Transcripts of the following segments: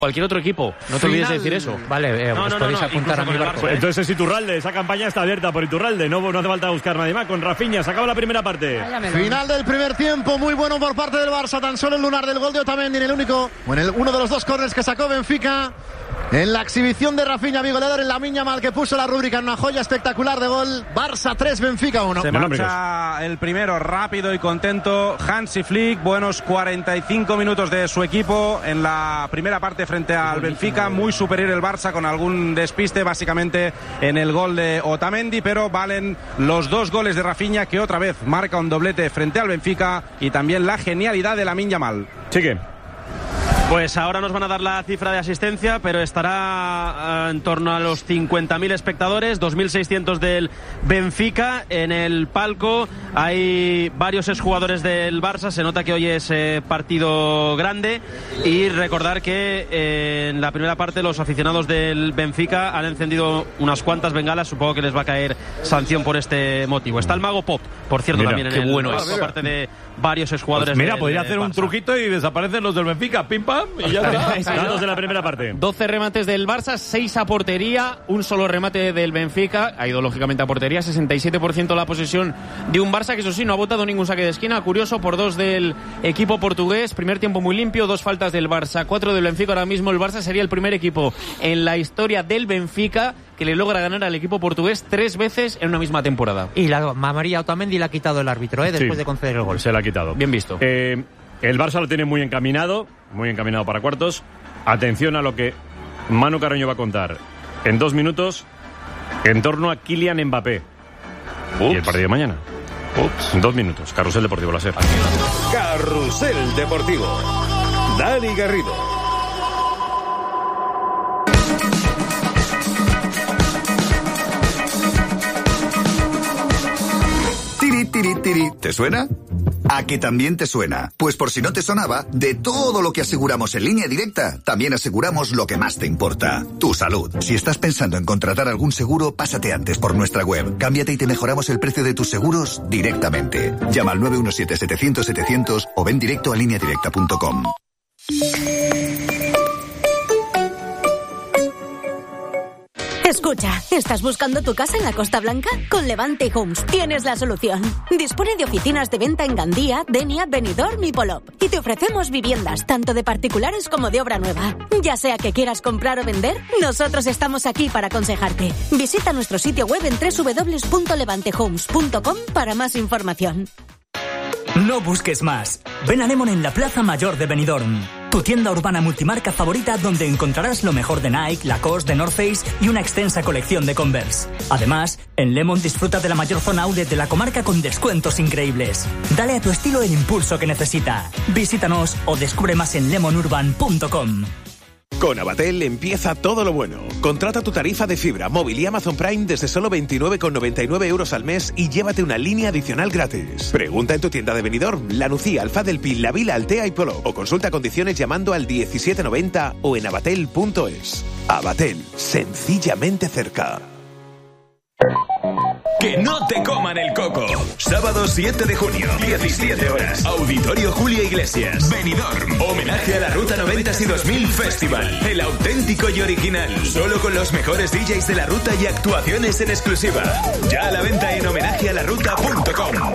cualquier otro equipo. No te olvides de decir eso. Vale, os podéis apuntar a mi barco. Entonces es Iturralde, esa campaña está abierta por Iturralde, no hace falta buscar nadie más. Con Rafinha, se acaba la primera parte. Final del primer tiempo, muy bueno por parte del Barça, tan solo el lunar del gol de Otamendi en uno de los dos córneres que sacó Benfica. En la exhibición de Rafinha, bigoleador en Lamine Yamal, que puso la rúbrica en una joya espectacular de gol. Barça 3, Benfica 1. Se marcha el primero rápido y contento Hansi Flick. Buenos 45 minutos de su equipo en la primera parte frente al Benfica. Muy superior el Barça con algún despiste básicamente en el gol de Otamendi, pero valen los dos goles de Rafinha, que otra vez marca un doblete frente al Benfica, y también la genialidad de Lamine Yamal. Sigue. Pues ahora nos van a dar la cifra de asistencia, pero estará en torno a los 50.000 espectadores, 2.600 del Benfica. En el palco hay varios exjugadores del Barça, se nota que hoy es partido grande, y recordar que en la primera parte los aficionados del Benfica han encendido unas cuantas bengalas, supongo que les va a caer sanción por este motivo. Está el mago Pop, por cierto, también en el palco, aparte de varios exjugadores. Pues podría hacer un truquito y desaparecen los del Benfica, pim pam, y ya está. Datos de la primera parte. 12 remates del Barça, 6 a portería, un solo remate del Benfica, ha ido lógicamente a portería, 67% la posesión de un Barça que eso sí no ha botado ningún saque de esquina, curioso, por 2 del equipo portugués. Primer tiempo muy limpio, 2 faltas del Barça, 4 del Benfica. Ahora mismo el Barça sería el primer equipo en la historia del Benfica que le logra ganar al equipo portugués 3 veces en una misma temporada. Y la María Otamendi le ha quitado el árbitro, después de conceder el gol. Se la ha quitado. Bien visto. El Barça lo tiene muy encaminado para cuartos. Atención a lo que Manu Carreño va a contar en 2 minutos en torno a Kylian Mbappé. Y el partido de mañana. 2 minutos. Carrusel Deportivo, la SER. Carrusel Deportivo. Dani Garrido. ¿Te suena? ¿A que también te suena? Pues por si no te sonaba, de todo lo que aseguramos en Línea Directa, también aseguramos lo que más te importa, tu salud. Si estás pensando en contratar algún seguro, pásate antes por nuestra web. Cámbiate y te mejoramos el precio de tus seguros directamente. Llama al 917-700-700 o ven directo a lineadirecta.com. Escucha, ¿estás buscando tu casa en la Costa Blanca? Con Levante Homes tienes la solución. Dispone de oficinas de venta en Gandía, Denia, Benidorm y Polop. Y te ofrecemos viviendas, tanto de particulares como de obra nueva. Ya sea que quieras comprar o vender, nosotros estamos aquí para aconsejarte. Visita nuestro sitio web en www.levantehomes.com para más información. No busques más. Ven a Lemon en la Plaza Mayor de Benidorm. Tu tienda urbana multimarca favorita, donde encontrarás lo mejor de Nike, Lacoste, de North Face y una extensa colección de Converse. Además, en Lemon disfruta de la mayor zona outlet de la comarca con descuentos increíbles. Dale a tu estilo el impulso que necesita. Visítanos o descubre más en lemonurban.com. Con Abatel empieza todo lo bueno. Contrata tu tarifa de fibra, móvil y Amazon Prime desde solo 29,99 euros al mes y llévate una línea adicional gratis. Pregunta en tu tienda de Benidorm, La Nucía, Alfaz del Pi, La Vila, Altea y Polo. O consulta condiciones llamando al 1790 o en abatel.es. Abatel, sencillamente cerca. Que no te coman el coco. Sábado 7 de junio, 17 horas. Auditorio Julia Iglesias, Benidorm. Homenaje a la Ruta 90 y 2000 Festival. El auténtico y original. Solo con los mejores DJs de la ruta y actuaciones en exclusiva. Ya a la venta en homenajealaruta.com.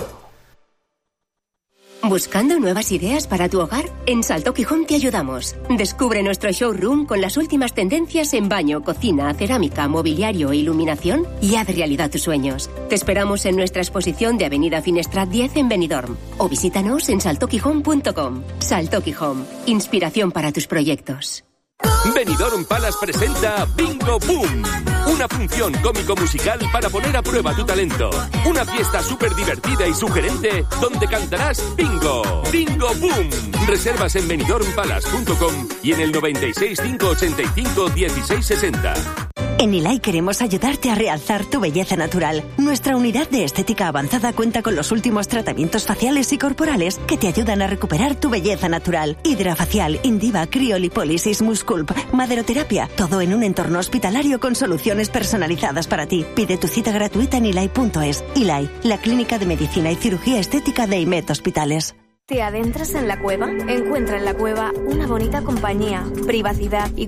¿Buscando nuevas ideas para tu hogar? En Salto Quijón te ayudamos. Descubre nuestro showroom con las últimas tendencias en baño, cocina, cerámica, mobiliario e iluminación y haz realidad tus sueños. Te esperamos en nuestra exposición de Avenida Finestrat 10 en Benidorm o visítanos en saltoquijón.com. Salto Quijón, inspiración para tus proyectos. Benidorm Palace presenta Bingo Boom, una función cómico-musical para poner a prueba tu talento. Una fiesta súper divertida y sugerente donde cantarás Bingo. Bingo Boom. Reservas en benidormpalace.com y en el 96 585 1660. En ILAI queremos ayudarte a realzar tu belleza natural. Nuestra unidad de estética avanzada cuenta con los últimos tratamientos faciales y corporales que te ayudan a recuperar tu belleza natural. Hidrafacial, Indiva, criolipólisis, Musculp, maderoterapia. Todo en un entorno hospitalario con soluciones personalizadas para ti. Pide tu cita gratuita en ilai.es. ILAI, la clínica de medicina y cirugía estética de IMED Hospitales. ¿Te adentras en la cueva? Encuentra en la cueva una bonita compañía, privacidad y